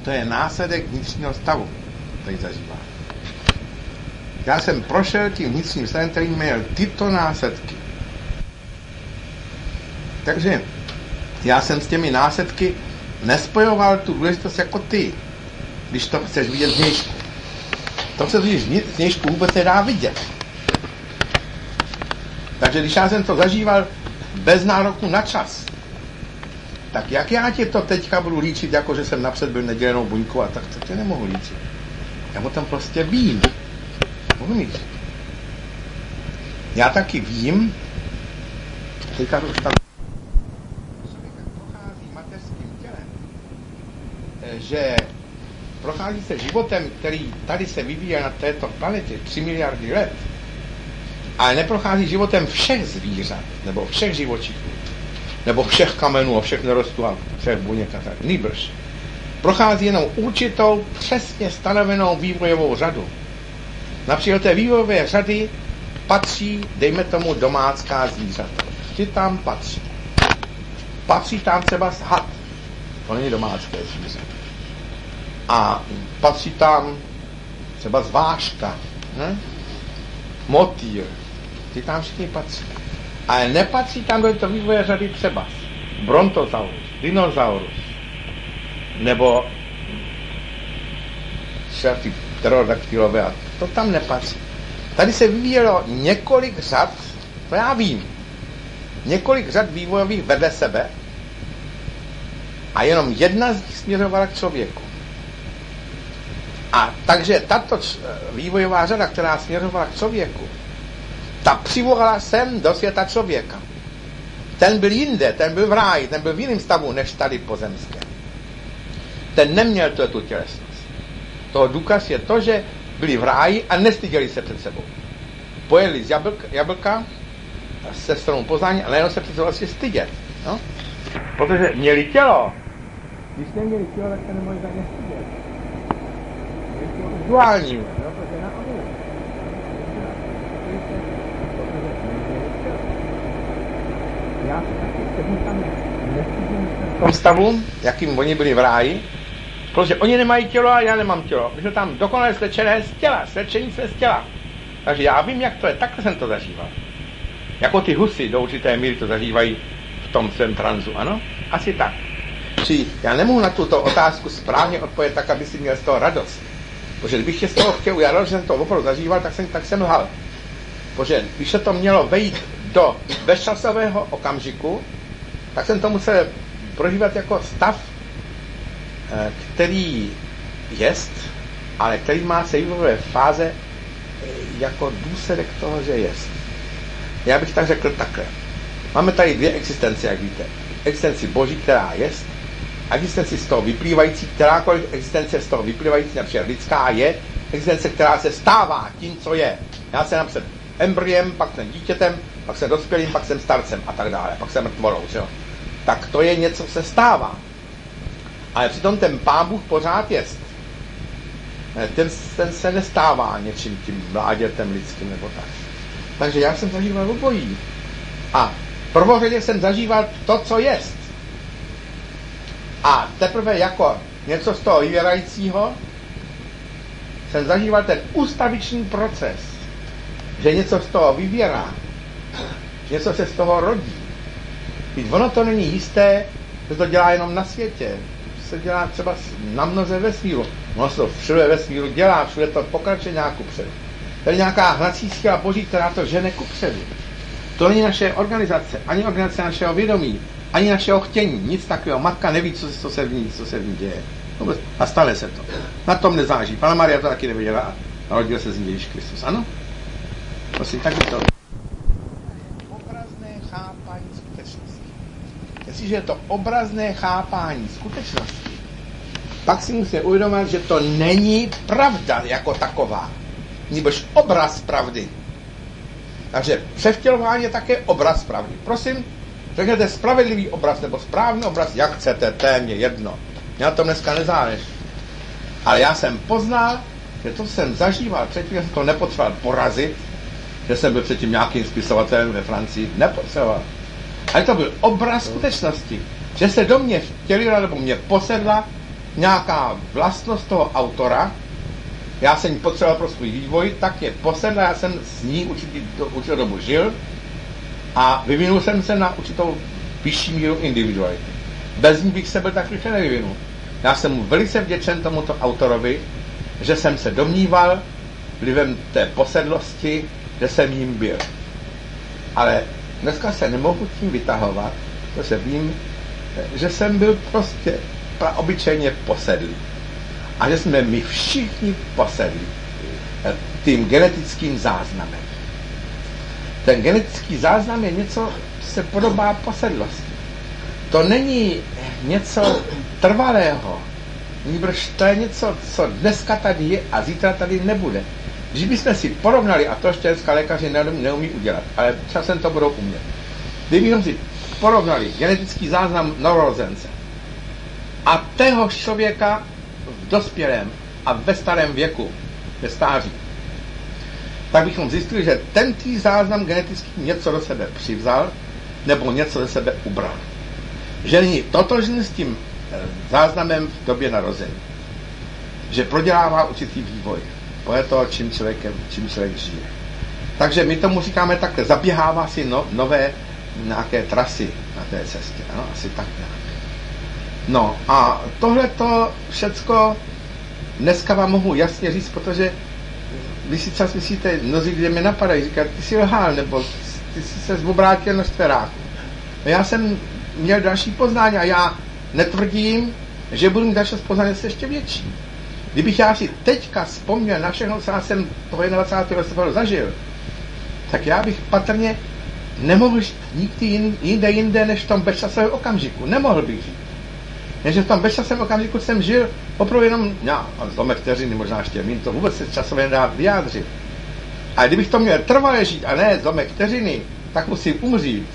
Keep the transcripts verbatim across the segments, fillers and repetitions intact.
to je následek vnitřního stavu, který zažívá. Já jsem prošel tím vnitřním stavem, který měl tyto následky. Takže já jsem s těmi následky nespojoval tu důležitost jako ty, když to chceš vidět zvnějšku. To se zvnějšku vůbec nedá vidět. Takže když já jsem to zažíval bez nároku na čas, tak jak já ti to teďka budu líčit, jako že jsem napřed byl nedělenou buňkou a tak to tě nemohu líčit. Já o tom prostě vím. Umíš? Já taky vím, teďka to už tam prochází mateřským tělem, že prochází se životem, který tady se vyvíjí na této planetě tři miliardy let, ale neprochází životem všech zvířat, nebo všech živočichů, nebo všech kamenů a všech nerostů a všech buněk a tak. Nýbrž. Prochází jenom určitou přesně stanovenou vývojovou řadu. Například té vývojové řady patří, dejme tomu, domácká zvířata. Ti tam patří. Patří tam třeba had. To není domácké zvíře. A patří tam třeba zvážka, ne? Motýl. Ti tam všichni patří. Ale nepatří tam do té vývoje řady třeba brontosaurus, dinosaurus, nebo šafy pterodaktylové, a to tam nepatří. Tady se vyvíjelo několik řad, to já vím, několik řad vývojových vedle sebe a jenom jedna z nich směřovala k člověku. A takže tato vývojová řada, která směřovala k člověku, ta přivolala sem do světa člověka. Ten byl jinde, ten byl v ráji, ten byl v jiném stavu, než tady pozemské. Ten neměl tu, tu tělesnost. Toho důkaz je to, že byli v ráji a nestyděli se před sebou. Pojeli z jablka, jablka se stromu poznání a najednou se před sebou vlastně stydět. No? Protože měli tělo. Když neměli tělo, tak se nemohli za ně stydět. Je to duální. No? Protože na obu. Já se taky sednu tam nestydím v tom stavu, jakým oni byli v ráji, protože oni nemají tělo a já nemám tělo. My jsme tam dokonale slečené z těla, slečení jsme z těla. Takže já vím, jak to je, takhle jsem to zažíval. Jako ty husy do určité míry to zažívají v tom svém transu, ano? Asi tak. Či já nemohu na tuto otázku správně odpovědět tak, aby si měl z toho radost. Protože kdybych tě z toho chtěl udělat, že jsem to opravdu zažíval, tak jsem, tak jsem lhal. Protože když se to mělo vejít do bezčasového okamžiku, tak jsem to musel prožívat jako stav, který jest, ale který má se vývojové fáze jako důsledek toho, že jest. Já bych tak řekl takhle. Máme tady dvě existence, jak víte. Existenci Boží, která jest, a existenci z toho vyplývající, kterákoliv existence z toho vyplývající, například lidská, je existence, která se stává tím, co je. Já jsem napřed embryem, pak jsem dítětem, pak jsem dospělým, pak jsem starcem a tak dále, pak jsem mrtvolou, že jo. Tak to je něco, se stává. Ale přitom ten Pán Bůh pořád jest. Ten, ten se nestává něčím tím mládětem lidským nebo tak. Takže já jsem zažíval obojí. A prvořadě jsem zažíval to, co jest. A teprve jako něco z toho vyvěrajícího jsem zažíval ten ustaviční proces, že něco z toho vyvěrá, že něco se z toho rodí. Když ono to není jisté, že to dělá jenom na světě, se dělá třeba na mnoze vesmíru. Ono se to všude vesmíru dělá, všude to pokračuje nějak kupředu. Tady nějaká hnací síla Boží, která to žene kupředu. To není naše organizace, ani organizace našeho vědomí, ani našeho chtění, nic takového. Matka neví, co, co se v ní, co se v ní děje. A stane se to. Na tom nezáleží. Pana Maria to taky nevěděla a narodil se z ní Ježíš Kristus. Ano? Prosím, tak to. Obrazné chápání skutečnosti. Jestliže je to obrazné chápání skutečnosti, pak si musíme uvědomit, že to není pravda jako taková. Nebož obraz pravdy. Takže převtělování je také obraz pravdy. Prosím, řekněte spravedlivý obraz nebo správný obraz, jak chcete, to je mě jedno. Mě na tom dneska nezáleží. Ale já jsem poznal, že to jsem zažíval předtím, že jsem to nepotřeboval porazit, že jsem byl předtím nějakým spisovatelem ve Francii, nepotřeboval. Ale to byl obraz skutečnosti, že se do mě vtělila nebo mě posedla nějaká vlastnost toho autora, já jsem ji potřeboval pro svůj vývoj, tak je posedla, já jsem s ní určitý, určitou dobu žil a vyvinul jsem se na určitou vyšší míru individuality. Bez ní bych se byl tak rychle nevyvinul. Já jsem mu velice vděčen tomuto autorovi, že jsem se domníval vlivem té posedlosti, že jsem jím byl. Ale dneska se nemohu tím vytahovat, protože vím, že jsem byl prostě obyčejně posedlý. A že jsme my všichni posedlí tím genetickým záznamem. Ten genetický záznam je něco, co se podobá posedlosti. To není něco trvalého. Nýbrž to je něco, co dneska tady je a zítra tady nebude. Když bychom si porovnali, a to ještě dneska lékaři neumí, neumí udělat, ale časem to budou umět. Kdybychom si porovnali genetický záznam novorozence a téhož člověka v dospělém a ve starém věku, ve stáří, tak bychom zjistili, že tentý záznam genetický něco do sebe přivzal nebo něco do sebe ubral. Že není totožný s tím záznamem v době narození. Že prodělává určitý vývoj podle toho, čím, člověkem, čím člověk žije. Takže my tomu říkáme takhle, zaběhává si no, nové nějaké trasy na té cestě. Ano, asi tak nějak. No a tohleto všecko dneska vám mohu jasně říct, protože vy si čas myslíte, mnozí lidé mě napadají, říkají, ty jsi lhal, nebo ty jsi se zobrátil na čtveráku. No já jsem měl další poznání a já netvrdím, že budu mít další poznání ještě větší. Kdybych já si teďka vzpomněl na všechno, co já jsem toho dvacátého prvního listopadu zažil, tak já bych patrně nemohl žít nikdy jinde, jinde než v tom bezčasovém okamžiku. Nemohl bych žít. Než v tom bezčasovém okamžiku jsem žil opravdu jenom, já, zlomek vteřiny, možná ještě míň, to vůbec se časově nedá vyjádřit. A kdybych to měl trvalé žít, a ne zlomek vteřiny, tak musím umřít.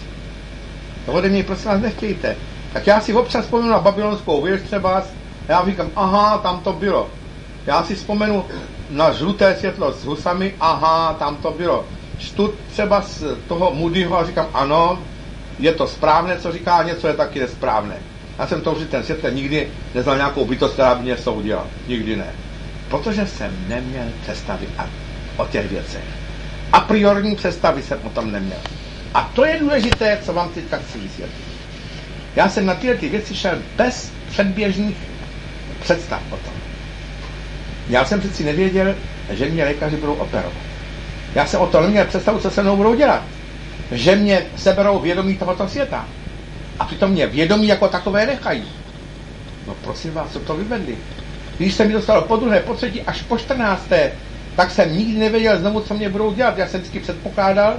To ode mě prosím vás nechtějte. Tak já si občas vzpomenu na babylonskou věž třeba, a já říkám, aha, tam to bylo. Já si vzpomenu na žluté světlo s husami, aha, tam to bylo. Čtu třeba z toho Moodyho a říkám, ano, je to správné, co říká, něco je taky nesprávné. Já jsem to už ten svět nikdy neznal nějakou bytost, která by mě soudila. Nikdy ne. Protože jsem neměl představy o těch věcech. A priorní představy jsem o tom neměl. A to je důležité, co vám teďka chci vysvětlit. Já jsem na tyhle ty věci šel bez předběžných představ o tom. Já jsem přeci nevěděl, že mě lékaři budou operovat. Já jsem o tom neměl představu, co se mnou budou dělat. Že mě seberou vědomí tohoto světa. A přitom mě vědomí jako takové nechají. No prosím vás, co to vyvedli? Když jsem mi dostal po druhé, po třetí až po čtrnácté, tak jsem nikdy nevěděl znovu, co mě budou dělat. Já jsem vždycky předpokládal,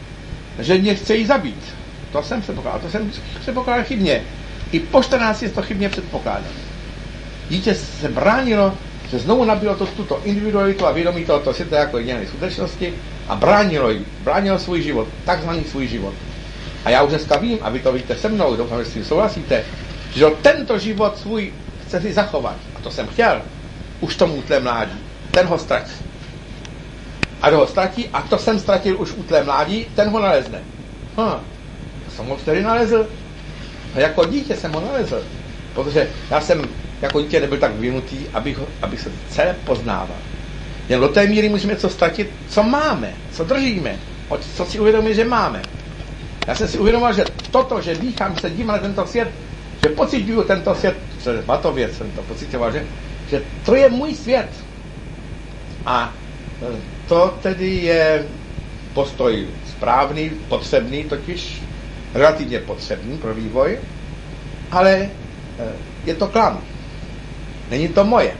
že mě chcejí zabít. To jsem předpokládal, to jsem předpokládal chybně. I po čtrnácti to chybně předpokládal. Dítě se bránilo, že znovu nabilo to, tuto individualitu a vědomí tohoto světa jako jediné skutečnosti a bránilo jí, bránilo svůj život, takzvaný svůj život. A já už dneska vím, a vy to víte se mnou, doufám, že s tím souhlasíte, že tento život svůj chce si zachovat. A to jsem chtěl. Už tomu útlé mládí. Ten ho ztratí. A ho ztratí, a to jsem ztratil už útlé mládí, ten ho nalezne. Hm, to jsem ho vtedy nalezl. A jako dítě jsem ho nalezl. Protože já jsem jako dítě nebyl tak vyvinutý, abych, ho, abych se celé poznával. Jen do té míry můžeme co ztratit, co máme, co držíme, co si uvědomíme, že máme. Já jsem si uvědomil, že toto, že dýchám, se dívám na tento svět, že pocituju tento svět, přes Batově jsem to pocitoval, že, že to je můj svět. A to tedy je postoj správný, potřebný, totiž relativně potřebný pro vývoj, ale je to klam. Není to moje.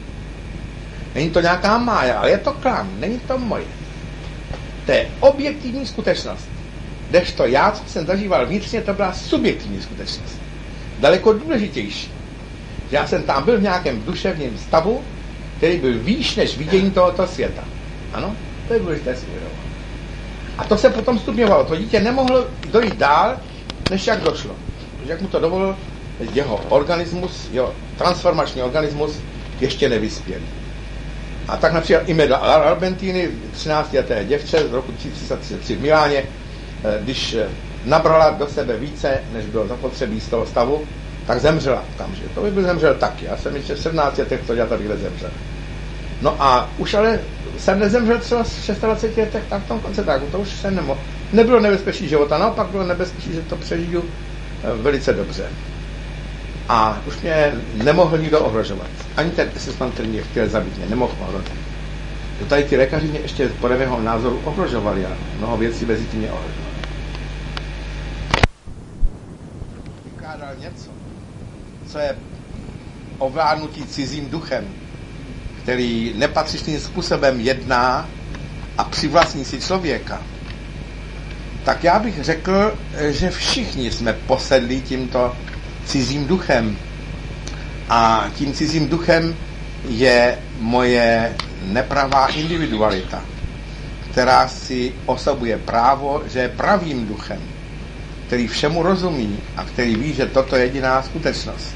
Není to nějaká mája, ale je to klam. Není to moje. To je objektivní skutečnost. Kdežto já, co jsem zažíval vnitřně, to byla subjektivní skutečnost. Daleko důležitější. Já jsem tam byl v nějakém duševním stavu, který byl výš než vidění tohoto světa. Ano, to je důležité si uvědomit. A to se potom stupňovalo. To dítě nemohlo dojít dál, než jak došlo. Protože jak mu to dovolil jeho organismus, jeho transformační organismus ještě nevyspěl. A tak například Imelda Albertini, třináctileté děvče z roku tisíc tři set třicet tři v Miláně, když nabrala do sebe více, než bylo zapotřebí z toho stavu, tak zemřela okamžitě. To by byl zemřel taky. Já jsem ještě v sedmnácti letech to dělal, tadyhle zemřel. No a už ale jsem nezemřel třeba v dvaceti letech, tak v tom koncentráku, to už se nemohl. Nebylo nebezpečí života, naopak bylo nebezpečí, že to přežiju velice dobře. A už mě nemohl nikdo ohrožovat. Ani ten asistent, který mě chtěl zabít, mě nemohl ohrožovat. To tady ty lékaři mě ještě podle mého názoru ohrožovali a mnoho věcí mezi tím mě ohrožovali. Vykládal něco, co je ovládnutí cizím duchem, který nepatřičným způsobem jedná a přivlastní si člověka, tak já bych řekl, že všichni jsme posedlí tímto cizím duchem. A tím cizím duchem je moje nepravá individualita, která si osobuje právo, že je pravým duchem, který všemu rozumí a který ví, že toto je jediná skutečnost.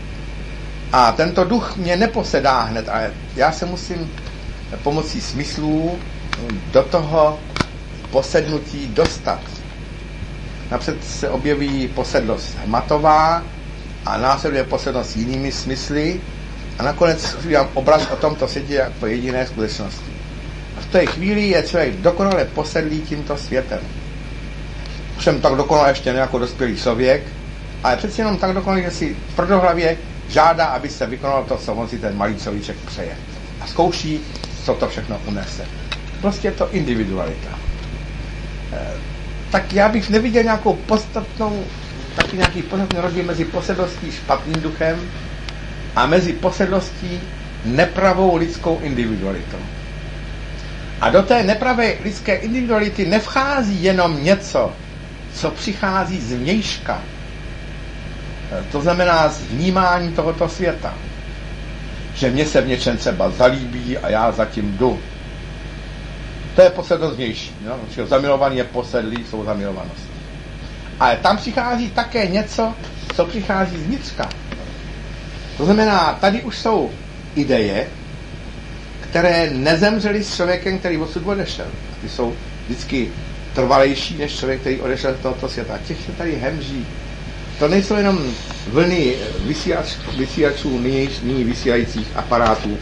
A tento duch mě neposedá hned, ale já se musím pomocí smyslů do toho posednutí dostat. Napřed se objeví posedlost hmatová a následuje posedlost jinými smysly a nakonec udělám obraz o tomto světě jako jediné skutečnosti. A v té chvíli je člověk dokonale posedlý tímto světem. Všem tak dokonale ještě ne jako dospělý člověk, ale přeci jenom tak dokonale, že si tvrdohlavě žádá, aby se vykonalo to, co on si ten malý človíček přeje. A zkouší, co to všechno unese. Prostě je to individualita. E, tak já bych neviděl nějakou podstatnou, taky nějaký podstatný rozdíl mezi posedlostí špatným duchem a mezi posedlostí nepravou lidskou individualitou. A do té nepravé lidské individuality nevchází jenom něco, co přichází z vnějška. To znamená z vnímání tohoto světa. Že mě se v něčem třeba zalíbí a já zatím jdu. To je posedlost vnější. No? Zamilovaný je posedlý, jsou zamilovanosti. Ale tam přichází také něco, co přichází z vnitřka. To znamená, tady už jsou ideje, které nezemřely s člověkem, který odsud odešel. Ty jsou vždycky trvalejší než člověk, který odešel z tohoto světa. Těch se tady hemží. To nejsou jenom vlny vysílač, vysílačů, nyní vysílajících aparátů,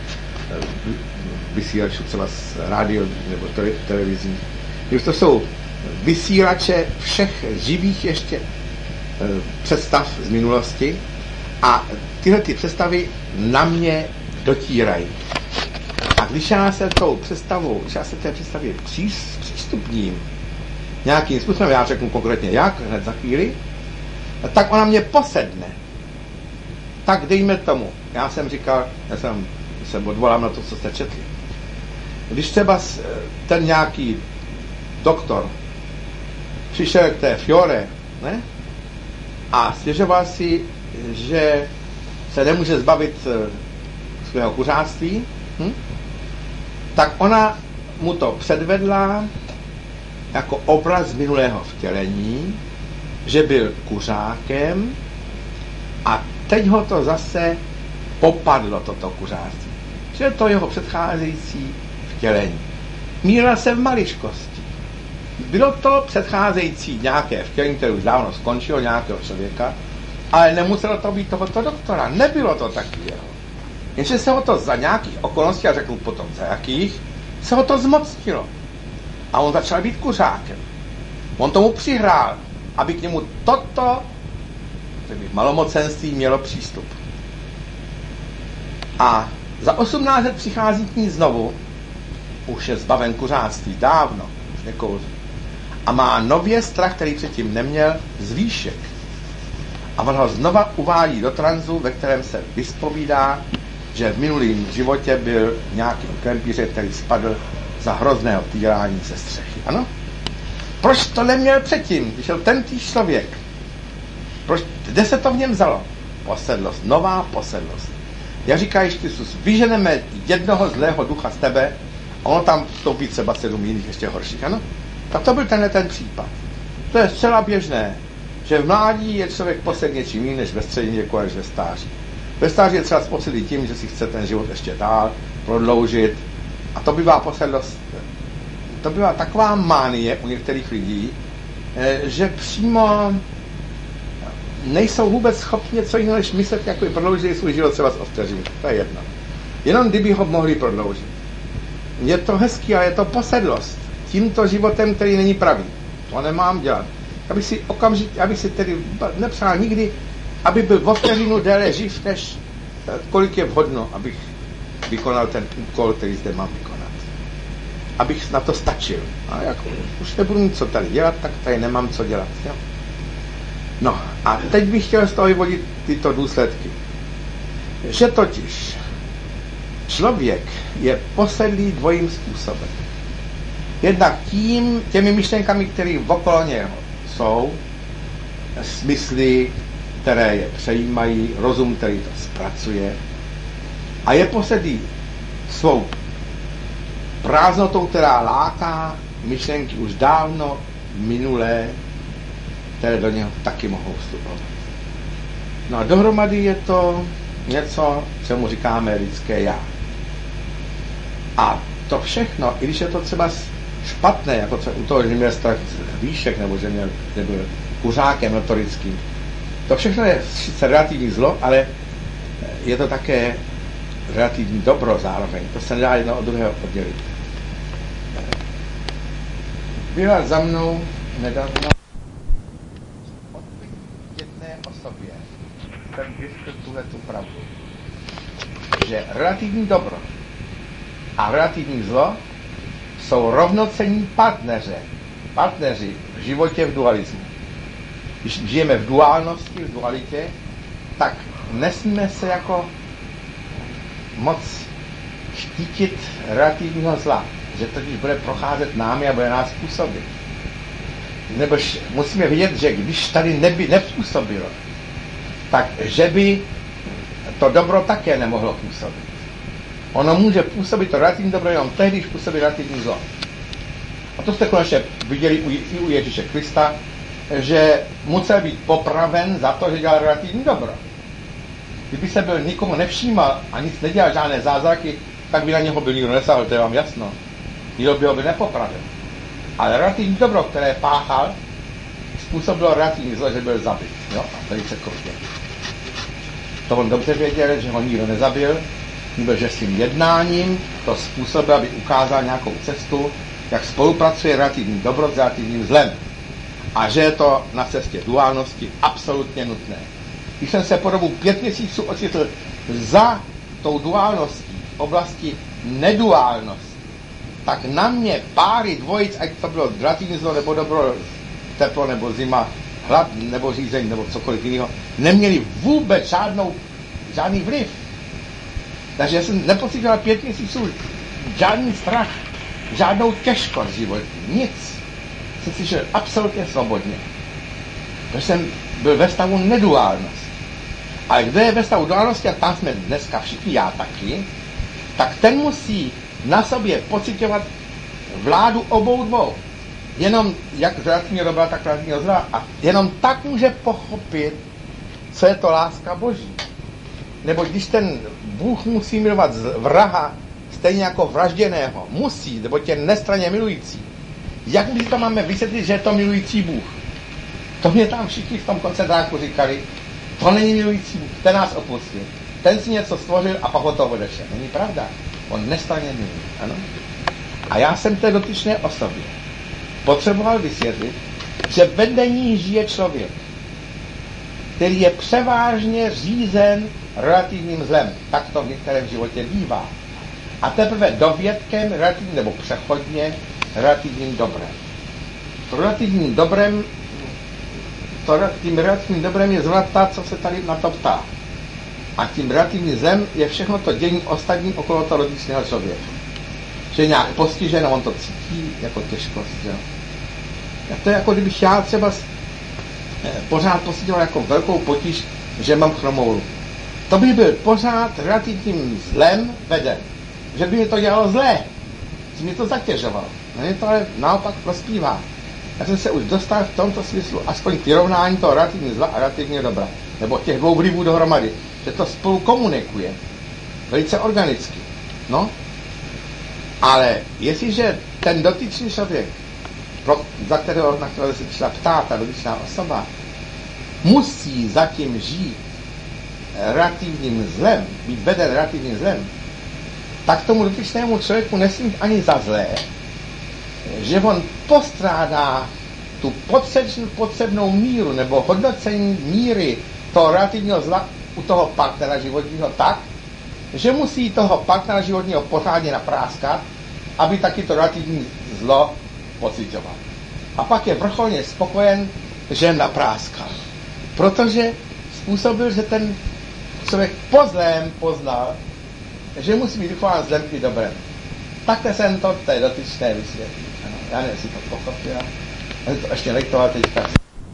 vysílačů třeba z rádio nebo televizí. To jsou vysílače všech živých ještě představ z minulosti a tyhle ty představy na mě dotírají. A když já se tou představou, když já se té představě přístupním nějakým způsobem, já řeknu konkrétně jak, hned za chvíli, tak ona mě posedne. Tak dejme tomu. Já jsem říkal, já jsem se odvolám na to, co jste četli. Když třeba ten nějaký doktor přišel k té Fiore, ne? A stěžoval si, že se nemůže zbavit svého kuřáctví, hm? tak ona mu to předvedla jako obraz z minulého vtělení, že byl kuřákem a teď ho to zase popadlo, toto kuřáctví. Že je to jeho předcházející vtělení. Míra se v maličkosti. Bylo to předcházející nějaké vtělení, které už dávno skončilo, nějakého člověka, ale nemuselo to být tohoto doktora. Nebylo to takového. Jenže se ho to za nějakých okolností, a řeknu potom za jakých, se ho to zmocnilo. A on začal být kuřákem. On tomu přihrál, aby k němu toto malomocenství mělo přístup. A za osmnáct let přichází k ní znovu, už je zbaven kuřáctví, dávno, už nekouří. A má nově strach, který předtím neměl, z výšek. A on ho znova uvádí do tranzu, ve kterém se vyspovídá, že v minulém životě byl nějaký krempířek, který spadl za hrozného týrání ze střechy. Ano? Proč to neměl předtím, když byl tentýž člověk? Proč, kde se to v něm vzalo? Posedlost, nová posedlost. Jak říká Kristus, vyženeme jednoho zlého ducha z tebe a ono tam vstoupí třeba sedm jiných ještě horších, ano? Tak to byl tenhle ten případ. To je zcela běžné, že v mládí je člověk posedl něčím jiným, než ve středním věku až ve stáří. Ve stáří je třeba posedlý tím, že si chce ten život ještě dál prodloužit a to bývá posedlost. To byla taková mánie u některých lidí, že přímo nejsou vůbec schopni něco jiného, než myslet, jako by prodloužili svůj život třeba z ovteřiny. To je jedno. Jenom kdyby ho mohli prodloužit. Je to hezký, ale je to posedlost. Tímto životem, který není pravý. To nemám dělat. Abych si okamžitě, abych si tedy nepřál nikdy, aby byl o vteřinu déle živ, než kolik je vhodno, abych vykonal ten úkol, který zde mám vykonat. Abych na to stačil. A jako, už nebudu mít co tady dělat, tak tady nemám co dělat. Jo? No a teď bych chtěl z toho vyvodit tyto důsledky. Že totiž člověk je posedlý dvojím způsobem. Jednak tím, těmi myšlenkami, které okolo něho jsou, smysly, které je přejímají, rozum, který to zpracuje, a je posedlý svou prázdnotou, která láká myšlenky už dávno minulé, které do něho taky mohou vstupovat. No a dohromady je to něco, čemu říkáme lidské já. A to všechno, i když je to třeba špatné, jako co u toho, že měl strach z výšek, nebo že měl, byl kuřákem notorickým, to všechno je sice relativní zlo, ale je to také relativní dobro zároveň. To se nedá jedno od druhého oddělit. Byla za mnou nedávno od jedné osobě, jsem vyřkl tuhle tu pravdu, že relativní dobro a relativní zlo jsou rovnocenní partneře, partneři v životě v dualismu. Když žijeme v duálnosti, v dualitě, tak nesmíme se jako moc štítit relativního zla, že totiž bude procházet námi a bude nás působit. Nebož musíme vidět, že když tady neby nepůsobilo, tak že by to dobro také nemohlo působit. Ono může působit to relativní dobro jenom tehdy, když působí relativní zlo. A to jste konečně viděli i u Ježíše Krista, že musel být popraven za to, že dělal relativní dobro. Kdyby se byl nikomu nevšímal a nic nedělal, žádné zázraky, tak by na něho byl nikdo nesáhl, to je vám jasno. Nikdo by ho by nepopravil. Ale relativní dobro, které páchal, způsobilo relativní zlo, že byl zabit. Jo? A velice krutě. To on dobře věděl, že ho nikdo nezabil, nebo že s tím jednáním to způsobil, aby ukázal nějakou cestu, jak spolupracuje relativní dobro s relativním zlem. A že je to na cestě duálnosti absolutně nutné. Když jsem se po dobu pět měsíců ocitl za tou duálností v oblasti neduálnosti, tak na mě páry dvojic, ať to bylo relativní zlo nebo dobro, teplo nebo zima, hlad nebo řízení nebo cokoliv jiného, neměli vůbec žádnou, žádný vliv. Takže já jsem nepocítil pět měsíců žádný strach, žádnou těžkost životní, nic. Jsem si šel absolutně svobodně. Protože jsem byl ve stavu neduálnosti. Ale kdo je ve stavu duálnosti, a tam jsme dneska všichni, já taky, tak ten musí na sobě pociťovat vládu obou dvou. Jenom jak relativního dobra, tak relativního zla. A jenom tak může pochopit, co je to láska Boží. Nebo když ten Bůh musí milovat vraha stejně jako vražděného, musí, nebo tě nestranně milující. Jak my to máme vysvětlit, že je to milující Bůh? To mě tam všichni v tom koncentráku říkali, to není milující Bůh, ten nás opustil. Ten si něco stvořil a pak od toho odešel. Není pravda. On nestranně miluje, ano? A já jsem té dotyčné osobě potřeboval vysvětlit, že vedle ní žije člověk, který je převážně řízen relativním zlem. Tak to v některém životě bývá. A teprve dovědkem relativním, nebo přechodně relativním dobrem. To relativním dobrem, to, tím relativním dobrem je zrovna ta, co se tady na to ptá. A tím relativním zlem je všechno to dění ostatním okolo toho dotyčného člověka. Že je nějak postižen a on to cítí jako těžkost. Jo? A to je jako kdybych já třeba pořád pocitoval jako velkou potíž, že mám chromou ruku. To by byl pořád relativním zlem veden. Že by mi to dělalo zlé. Že mi to zatěžovalo. No mě to ale naopak prospívá. Já jsem se už dostal v tomto smyslu aspoň k vyrovnání toho relativního zla a relativního dobra. Nebo těch dvou vlivů dohromady. Že to spolu komunikuje. Velice organicky. No. Ale jestliže ten dotyčný člověk, pro, za kterého, na kterého se třeba ptá ta dotyčná osoba, musí zatím žít relativním zlem, být veden relativním zlem, tak tomu dotyčnému člověku nesmí ani za zlé, že on postrádá tu potřebnou míru nebo hodnocení míry toho relativního zla u toho partnera životního tak, že musí toho partnera životního pořádně napráskat, aby taky to relativní zlo pocitoval. A pak je vrcholně spokojen, že napráskal. Protože způsobil, že ten člověk po zlém poznal, že musí být vychován zlem i dobrem. Takhle jsem to té dotyčné vysvětlil. Já nevím, jestli to pochopila. Já to ještě lektoval teďka.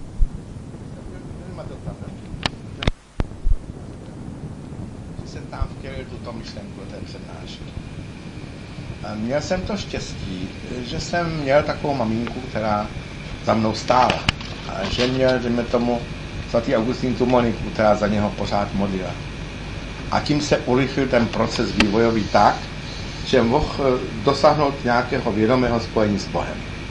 Že jsem tam vtělil tuto myšlenku do té přednášky. Měl jsem to štěstí, že jsem měl takovou maminku, která za mnou stála. A že měl, dejme tomu, svatý Augustín tu Moniku, která za něho pořád modlila. A tím se urychlil ten proces vývojový tak, že mohl dosáhnout nějakého vědomého spojení s Bohem.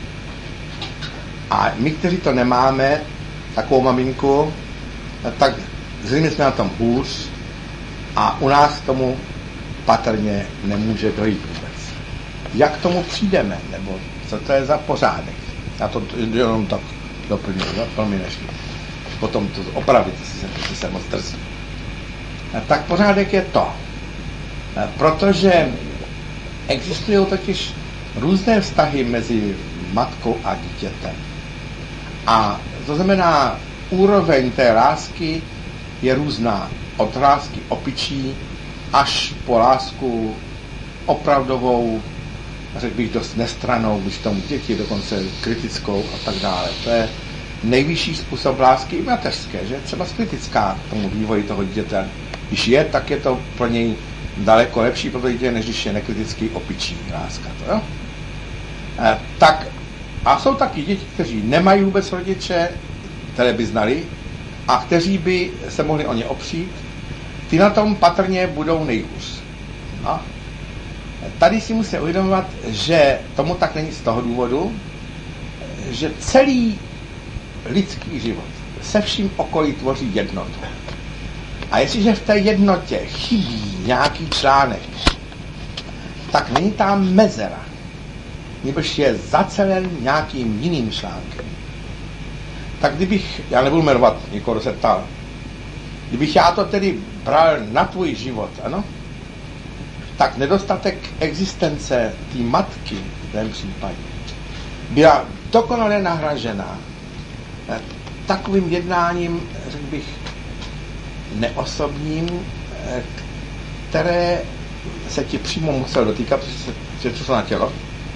A my, kteří to nemáme, takovou maminku, tak zřejmě jsme na tom hůř a u nás k tomu patrně nemůže dojít vůbec. Jak k tomu přijdeme, nebo co to je za pořádek? Já to jenom tak doplňuji, no? Promiň, potom to opravit, jestli se, jestli se moc drzí. Tak pořádek je to, protože existují totiž různé vztahy mezi matkou a dítětem. A to znamená, úroveň té lásky je různá. Od lásky opičí až po lásku opravdovou, řekl bych dost nestrannou, když tomu děti, dokonce kritickou a tak dále. To je nejvyšší způsob lásky i mateřské, že třeba kritická k tomu vývoji toho dítěte. Když je, tak je to pro něj daleko lepší pro to dítě, než když je nekritický opičí láska. To, jo? E, tak, a jsou taky děti, kteří nemají vůbec rodiče, které by znali, a kteří by se mohli o ně opřít, ty na tom patrně budou nejhůř. No. Tady si musíme uvědomovat, že tomu tak není z toho důvodu, že celý lidský život se vším okolí tvoří jednotu. A jestliže v té jednotě chybí nějaký článek, tak není tam mezera, nebož je zacelen nějakým jiným článkem. Tak kdybych, já nebudu jmenovat, někoho se ptal, kdybych já to tedy bral na tvůj život, ano, tak nedostatek existence té matky v tém případě byla dokonale nahražena takovým jednáním, řekl bych, neosobním, které se ti přímo musel dotýkat, protože to na tělo,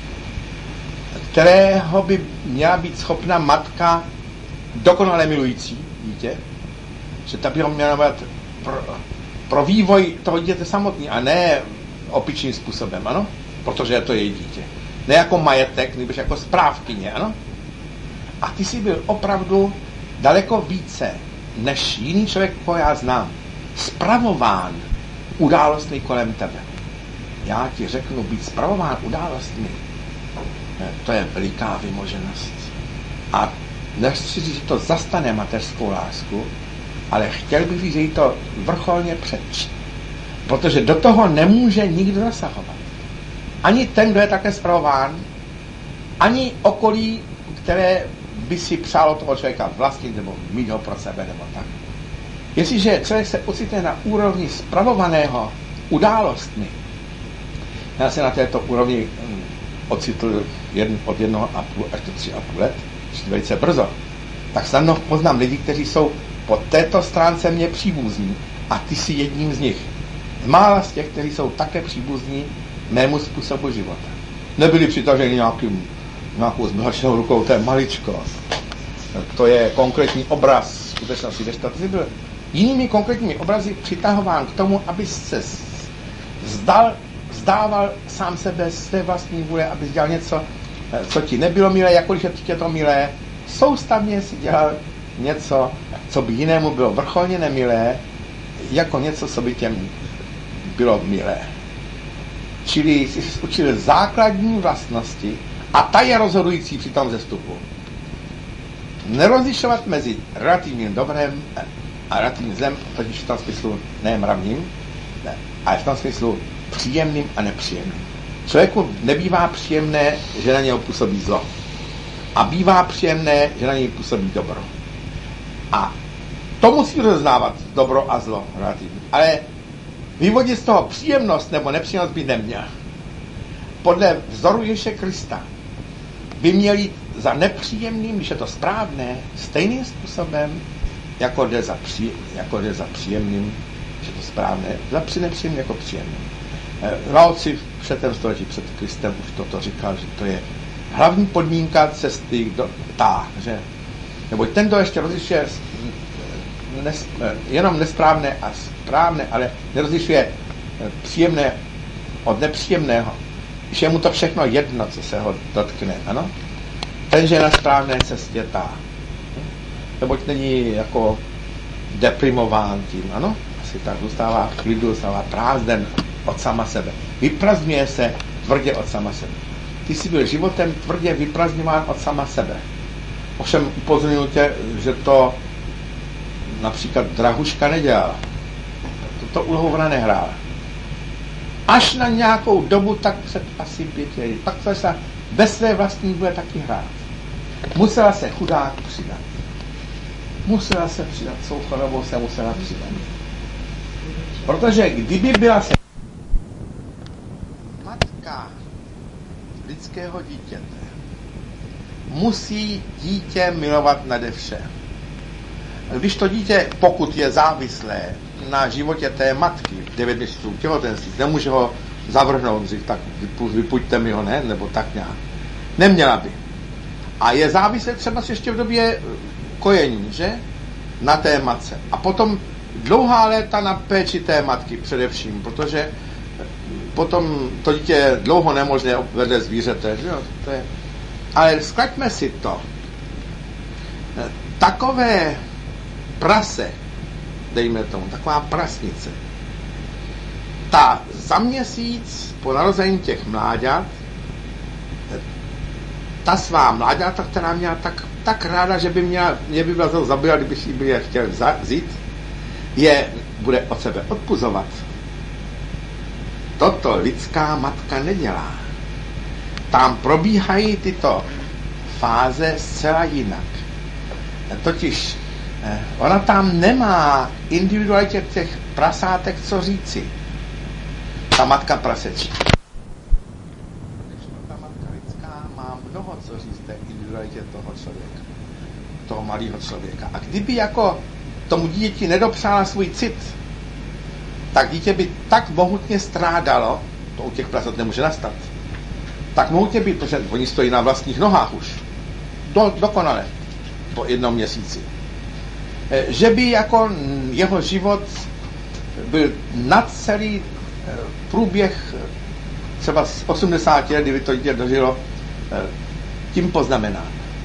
kterého by měla být schopna matka dokonale milující dítě, že ta by ho měla být pro, pro vývoj toho dítěte samotný a ne opičným způsobem, ano? Protože je to její dítě. Ne jako majetek, nebo jako správkyně, ano? A ty jsi byl opravdu daleko více než jiný člověk, koho já znám, spravován událostmi kolem tebe. Já ti řeknu, být spravován událostmi, to je veliká vymoženost. A nechci říct, že to zastane mateřskou lásku, ale chtěl bych říct, že jí to vrcholně předčí. Protože do toho nemůže nikdo zasahovat. Ani ten, kdo je také spravován, ani okolí, které by si přálo toho člověka vlastnit nebo mít ho pro sebe nebo tak. Jestliže člověk se ocitne na úrovni spravovaného událostmi, já se na této úrovni ocitl jen, od jednoho a půl až do tři a půl let, velice brzo, tak snadno poznám lidi, kteří jsou po této stránce mě příbuzní a ty jsi jedním z nich. Mála z těch, kteří jsou také příbuzní mému způsobu života. Nebyli přitaženi nějakým, nějakou zmračenou rukou, to je maličko. To je konkrétní obraz skutečnosti, když to ty byl jinými konkrétními obrazy přitahován k tomu, aby se vzdal, vzdával sám sebe z té vlastní vůle, aby dělal něco, co ti nebylo milé, jakkoliv je tě to milé. Soustavně si dělal něco, co by jinému bylo vrcholně nemilé, jako něco, co by těm bylo milé. Čili jsi učil základní vlastnosti a ta je rozhodující při tom zestupu. nerozlišovat mezi relativním dobrem a relativním zlem, totiž v tom smyslu ne mravním, ne, ale v tom smyslu příjemným a nepříjemným. Člověku nebývá příjemné, že na něho působí zlo. A bývá příjemné, že na něj působí dobro. A to musí rozeznávat dobro a zlo relativní. Ale vyvodit z toho příjemnost nebo nepříjemnost by neměl. Podle vzoru Ježíše Krista by měl jít za nepříjemným, když je to správné, stejným způsobem, jako jde za, pří, jako jde za příjemným, když je to správné, za při nepříjemným jako příjemným. Lao Tzu v třetím století před Kristem už toto říkal, že to je hlavní podmínka cesty do tá, že? Neboť ten, kdo ještě rozlišuje nes, jenom nesprávné a správné, ale nerozlišuje příjemné od nepříjemného, že je mu to všechno jedno, co se ho dotkne, ano? Ten, že je na správné cestě tá. Neboť není jako deprimován tím, ano? Asi tak zůstává v klidu, zůstává prázdnen od sama sebe. Vyprazdňuje se tvrdě od sama sebe. Ty jsi byl životem tvrdě vyprazdňován od sama sebe. Ovšem upozorňuji tě, že to například Drahuška nedělala. Toto úlohu ona nehrála. Až na nějakou dobu, tak před asi pěti lety. Pak to se ve své vlastní bude taky hrát. Musela se chudák přidat. Musela se přidat. Svou chorobou se musela přidat. Protože kdyby byla se matka lidského dítěte, musí dítě milovat nade vše. Když to dítě, pokud je závislé na životě té matky, devět měsíců těhotenství, nemůže ho zavrhnout, říct, tak vypuďte mi ho, ne? Nebo tak nějak. Neměla by. A je závislé třeba ještě v době kojení, že? Na té matce. A potom dlouhá léta na péči té matky především, protože potom to dítě je dlouho nemožné vedle zvířete, že jo? To je... Ale zklaďme si to. Takové prase, dejme tomu, taková prasnice, ta za měsíc po narození těch mláďat, ta svá mláďata, která měla tak, tak ráda, že by měla, mě by byla to zabila, kdyby si by je chtěl vzít, je bude od sebe odpuzovat. Toto lidská matka nedělá. Tam probíhají tyto fáze zcela jinak. Totiž ona tam nemá individualitě těch prasátek co říci. Ta matka prasečí. Ta matka lidská má mnoho co říct té individualitě toho člověka. Toho malého člověka. A kdyby jako tomu dítěti nedopřála svůj cit, tak dítě by tak mohutně strádalo, to u těch prasat nemůže nastat, tak mohutně by, protože oni stojí na vlastních nohách už, do, dokonale, po jednom měsíci, že by jako jeho život byl na celý průběh třeba z osmdesáti let, kdyby to dítě dožilo, tím poznamenán.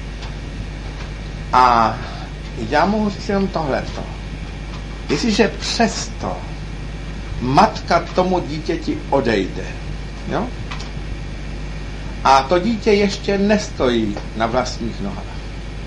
A já mohu říct jenom tohleto. Jestliže přesto matka tomu dítěti odejde, jo? A to dítě ještě nestojí na vlastních nohách,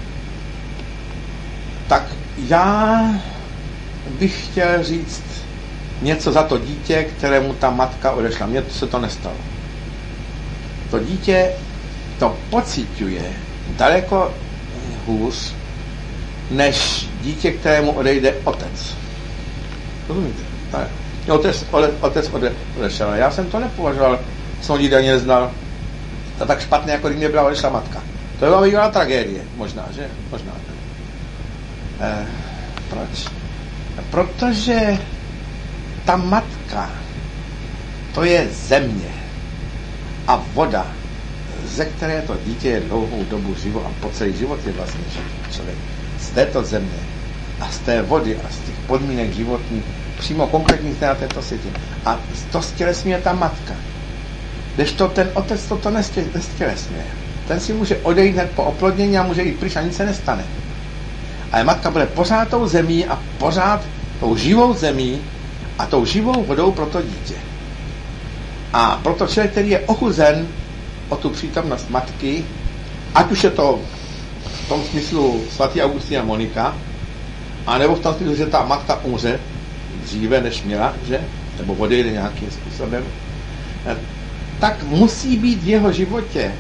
tak já bych chtěl říct něco za to dítě, kterému ta matka odešla. Mně se to nestalo. To dítě to pociťuje daleko hůř, než dítě, kterému odejde otec. Rozumíte? Tak. Otec, otec ode, odešel. Já jsem to nepovažoval, jsem ho dítě ani neznal. To tak špatné, jako když mě byla odešla matka. To byla bývalá tragédie, možná, že? Možná. Eh, proč? Protože ta matka, to je země a voda, ze které to dítě je dlouhou dobu živo a po celý život je vlastně člověk. Z této země a z té vody a z těch podmínek životních, přímo konkrétních na této světě. A to stělesňuje ta matka. Kdežto ten otec toto nestělesňuje. Ten si může odejít hned po oplodnění a může jít pryč a nic se nestane. Ale matka bude pořád tou zemí a pořád tou živou zemí a tou živou vodou pro to dítě. A proto člověk, který je ochuzen o tu přítomnost matky, ať už je to tom smyslu svatý Augustín a Monika, anebo v tom smyslu, že ta matka umře dříve, než měla, že? Nebo odejde nějakým způsobem, tak musí být v jeho životě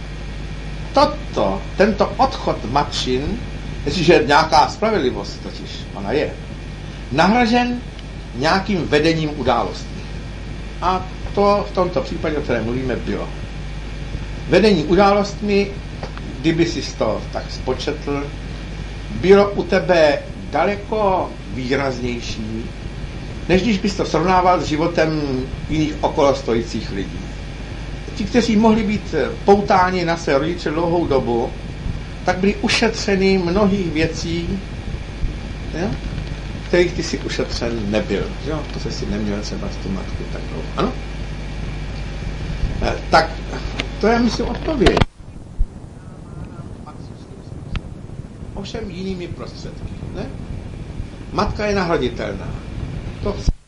toto, tento odchod matčin, jestliže nějaká spravedlivost, totiž ona je, nahražen nějakým vedením událostí. A to v tomto případě, o kterém mluvíme, bylo. Vedení událostmi, kdyby si to tak spočetl, bylo u tebe daleko výraznější, než když bys to srovnával s životem jiných okolo stojících lidí. Ti, kteří mohli být poutáni na své rodiče dlouhou dobu, tak byli ušetřeni mnohých věcí, jo? Kterých ty si ušetřen nebyl. Jo? To se si neměl třeba s tu matku tak dlouho. Ano? Tak to je, myslím, odpověď. Ovšem jinými prostředky. Ne? Matka je nahraditelná. To